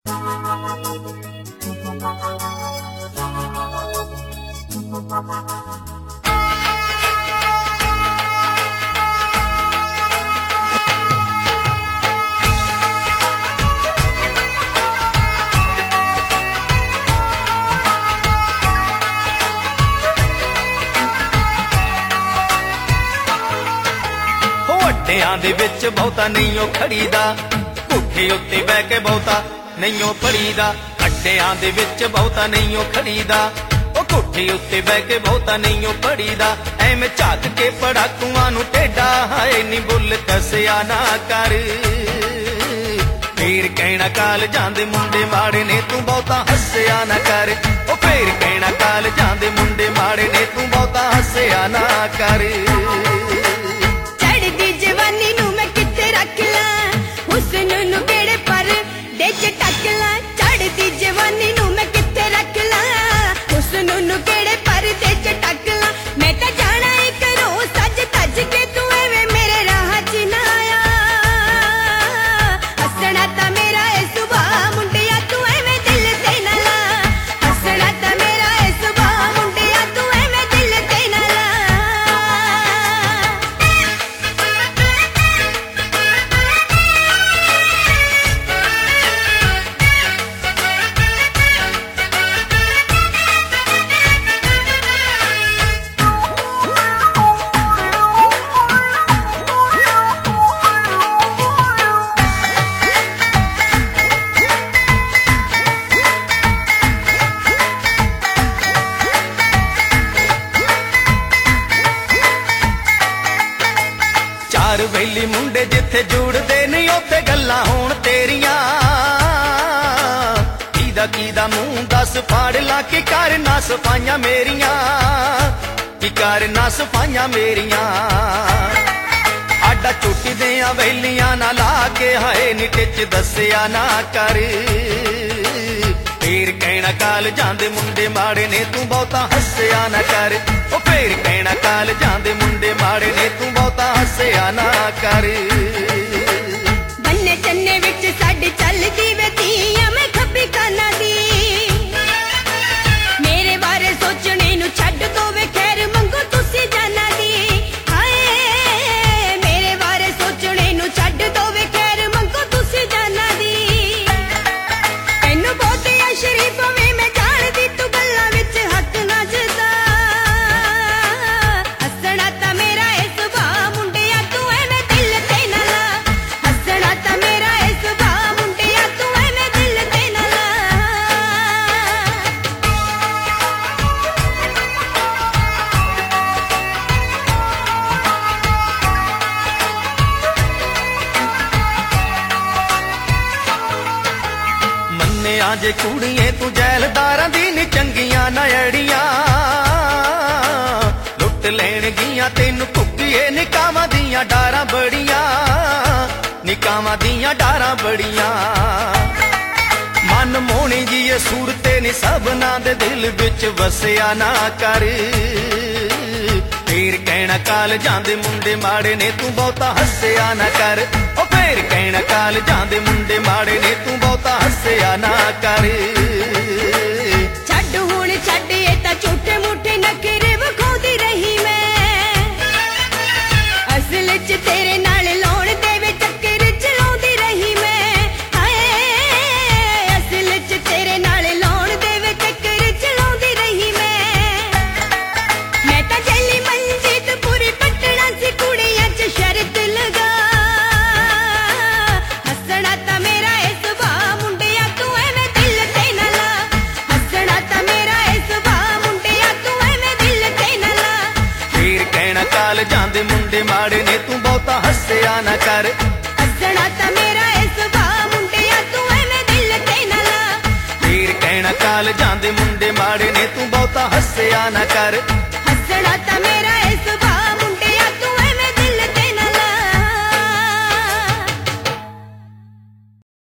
ਵੱਡਿਆਂ ਦੇ ਵਿੱਚ ਬਹੁਤਾ ਨਹੀਂ ਉਹ ਖੜੀਦਾ, ਭੁੱਖੇ ਉੱਤੇ ਬਹਿ ਕੇ ਬਹੁਤਾ ਨਹੀਂ ਉਹ ਪੜੀਦਾ। ਅੱਡਿਆਂ ਦੇ ਵਿੱਚ ਬਹੁਤਾ ਨਹੀਂ ਉਹ ਖੜੀਦਾ, ਉਹ ਕੋਠੇ ਉੱਤੇ ਬਹਿ ਕੇ ਬਹੁਤਾ ਨਹੀਂ ਉਹ ਪੜੀਦਾ। ਐਵੇਂ ਝਾਕ ਕੇ ਪੜਾਕੂਆਂ ਨੂੰ ਟੇਡਾ, ਹਾਏ ਨੀ ਬੁੱਲ ਕਸਿਆ ਨਾ ਕਰ। ਫੇਰ ਕਹਿਣਾ ਕਾਲਜਾਂ ਦੇ ਮੁੰਡੇ ਮਾੜੇ ਨੇ, ਤੂੰ ਬਹੁਤਾ ਹੱਸਿਆ ਨਾ ਕਰ। ਉਹ ਫੇਰ ਕਹਿਣਾ ਕਾਲਜਾਂ ਦੇ ਮੁੰਡੇ ਮਾੜੇ ਨੇ, ਤੂੰ ਬਹੁਤਾ ਹੱਸਿਆ ਨਾ ਕਰ। ਚੜ੍ਹਦੀ ਜਵਾਨੀ ਨੂੰ ਮੈਂ ਕਿੱਥੇ ਰੱਖ ਲਾਂ, ਹੁਸਨ ਨੂੰ ਕਿਹੜੇ ਪਰਦੇ 'ਚ ਢੱਕ ਲਾਂ। ਚੜ੍ਹਦੀ ਜਵਾਨੀ ਨੂੰ ਮੈਂ ਕਿੱਥੇ ਰੱਖ ਲਾਂ, ਹੁਸਨ ਨੂੰ ਕਿਹੜੇ ਪਰਦੇ 'ਚ ਢੱਕ ਲਾਂ। ਮੈਂ ਤਾਂ ਜਾਣਾ ਏ ਘਰੋਂ ਸੱਜ ਧੱਜ ਕੇ, ਤੂੰ ਐਵੇਂ ਮੇਰੇ ਰਾਹ 'ਚ ਨਾ ਆ। ਹੱਸਣਾ ਤਾਂ ਮੇਰਾ ਏ ਸੁਭਾਅ ਮੁੰਡਿਆ, ਤੂੰ ਐਵੇਂ ਦਿਲ ਤੇ ਨਾ ਲਾ। ਹੱਸਣਾ ਤਾਂ ਮੇਰਾ ਏ ਸੁਭਾਅ ਮੁੰਡਿਆ, ਤੂੰ ਐਵੇਂ ਦਿਲ ਤੇ ਨਾ ਲਾ। ਚਾਰ ਵੈਲੀ ਮੁੰਡੇ ਜਿੱਥੇ ਜੁੜਦੇ ਨਹੀਂ, ਉੱਥੇ ਗੱਲਾਂ ਹੋਣ ਤੇਰੀਆਂ। ਕੀਦਾ ਮੂੰਹ ਦੱਸ ਫਾੜ ਲਾ, ਕੀ ਕਰ ਨਾ ਸਫਾਈਆਂ ਮੇਰੀਆਂ, ਕੀ ਕਰ ਨਾ ਸਫਾਈਆਂ ਮੇਰੀਆਂ। ਆਡਾ ਚੁੱਟਦਿਆਂ ਵੈਲੀਆਂ ਨਾ ਲਾ ਕੇ, ਹਾਏ ਨੀ ਟਿੱਚ ਦੱਸਿਆ ਨਾ ਕਰ। ਫੇਰ ਕਹਿਣਾ ਕਾਲਜਾਂ ਦੇ ਮੁੰਡੇ ਮਾੜੇ ਨੇ, ਤੂੰ ਬਹੁਤਾ ਹੱਸਿਆ ਨਾ ਕਰ। ਉਹ ਫੇਰ ਕਹਿਣਾ ਕਾਲਜਾਂ ਦੇ ਮੁੰਡੇ ਮਾੜੇ ਨੇ, ਤੂੰ ਬਹੁਤਾ ਹੱਸਿਆ ਨਾ ਕਰ। ਬੰਨੇ ਚੰਨੇ ਵਿੱਚ ਸਾਡੀ ਚੱਲਦੀ ਵੇਤੀਆਂ, ਮੈਂ ਖੱਬੀ ਕਾਨਾਂ ਦੀ। ਮੇਰੇ ਬਾਰੇ ਸੋਚਣੇ ਨੂੰ ਛੱਡ ਦੋ ਵੇ, ਖੈਰ ਮੰਗੋ ਤੁਸੀਂ ਜਾਨਾਂ ਦੀ। ਹਾਏ ਮੇਰੇ ਬਾਰੇ ਸੋਚਣੇ ਨੂੰ ਛੱਡ ਦੋ ਵੇ, ਖੈਰ ਮੰਗੋ ਤੁਸੀਂ ਜਾਨਾਂ ਦੀ। ਤੈਨੂੰ ਬਹੁਤਿਆ ਸ਼ਰੀਫ ਵੇ ਮੈਂ ਜਾਣਦੀ, ਤੂੰ ਗੱਲਾਂ ਵਿੱਚ ਹੱਕ ਨਾ ਜਦਾ। ਹੱਸਣਾ ਤਾਂ ਮੇਰਾ ਏ ਸੁਭਾਅ ਮੁੰਡਿਆ, ਤੂੰ ਐਵੇਂ ਦਿਲ ਤੇ ਨਾ ਲਾ। ਹੱਸਣਾ ਤਾਂ ਮੇਰਾ ਏ ਸੁਭਾਅ ਮੁੰਡਿਆ, ਤੂੰ ਐਵੇਂ ਦਿਲ ਤੇ ਨਾ ਲਾ। ਮੰਨਿਆ ਜੇ ਕੁੜੀਏ ਤੂੰ ਜੈਲਦਾਰਾਂ ਦੀ ਨੀ, ਚੰਗੀਆਂ ਨਾ ਅੜੀਆਂ। ਲੁੱਟ ਲੈਣਗੀਆਂ ਤੈਨੂੰ ਕੁੱਕੀਏ, ਨਿਕਾਵਾਂ ਦੀਆਂ ਡਾਰਾਂ ਬੜੀਆਂ, ਨਿਕਾਵਾਂ ਦੀਆਂ ਡਾਰਾਂ ਬੜੀਆਂ। ਮਨ ਮੋਹਣੀ ਜੀ ਇਹ ਸੂਰਤੇ ਨੀ, ਸਭਨਾਂ ਦੇ ਦਿਲ ਵਿੱਚ ਵਸਿਆ ਨਾ ਕਰ। ਫੇਰ ਕਹਿਣਾ ਕਾਲਜਾਂ ਦੇ ਮੁੰਡੇ ਮਾੜੇ ਨੇ, ਤੂੰ ਬਹੁਤਾ ਹੱਸਿਆ ਨਾ ਕਰ। ਉਹ ਫੇਰ ਕਹਿਣਾ ਕਾਲਜਾਂ ਦੇ ਮੁੰਡੇ ਮਾੜੇ ਨੇ, ਤੂੰ ਬਹੁਤਾ ਹੱਸਿਆ ਨਾ ਕਰ। ਛੱਡ ਹੁਣ ਛੱਡ ਇਹ ਤਾਂ ਝੂਠੇ ਮੂਠੇ ਨਖਰੇ ਵਿਖਾਉਂਦੀ ਰਹੀ ਮੈਂ। ਅਸਲ 'ਚ ਤੇਰੇ ਨਾਲ ਲਾਉਣ ਦੇ ਵਿੱਚ ਚੱਕਰ ਚਲਾਉਂਦੀ ਰਹੀ ਮੈਂ। ਹਾਏ ਅਸਲ 'ਚ ਤੇਰੇ ਨਾਲ ਲਾਉਣ ਦੇ ਵਿੱਚ ਚੱਕਰ ਚਲਾਉਂਦੀ ਰਹੀ ਮੈਂ। ਮੈਂ ਤਾਂ ਜੈਲੀ ਮਨਜੀਤ ਪੂਰੀ ਪਟਣਾ ਸੀ, ਕੁੜੀਆਂ 'ਚ ਸ਼ਰਤ ਲਗਾ। ਹੱਸਣਾ ਤਾਂ ਮੇਰਾ ਏ ਸੁਭਾਅ ਮੁੰਡਿਆ, ਤੂੰ ਐਵੇਂ ਦਿਲ ਤੇ ਨਾ ਲਾ। ਹੱਸਣਾ ਤਾਂ ਮੇਰਾ ਏ ਸੁਭਾਅ ਮੁੰਡਿਆ, ਤੂੰ ਐਵੇਂ ਦਿਲ ਤੇ ਨਾ ਲਾ। ਫੇਰ ਕਹਿਣਾ ਕਾਲਜਾਂ ਦੇ ਮੁੰਡੇ ਮਾੜੇ ਨੇ, ਤੂੰ ਬਹੁਤਾ ਹੱਸਿਆ ਨਾ ਕਰ। ਹੱਸਣਾ ਤਾਂ ਮੇਰਾ ਏ ਸੁਭਾਅ ਮੁੰਡਿਆ, ਤੂੰ ਐਵੇਂ ਦਿਲ ਤੇ ਨਾ ਲਾ। ਫੇਰ ਕਹਿਣਾ ਕਾਲਜਾਂ ਦੇ ਮੁੰਡੇ ਮਾੜੇ ਨੇ, ਤੂੰ ਬਹੁਤਾ ਹੱਸਿਆ ਨਾ ਕਰ।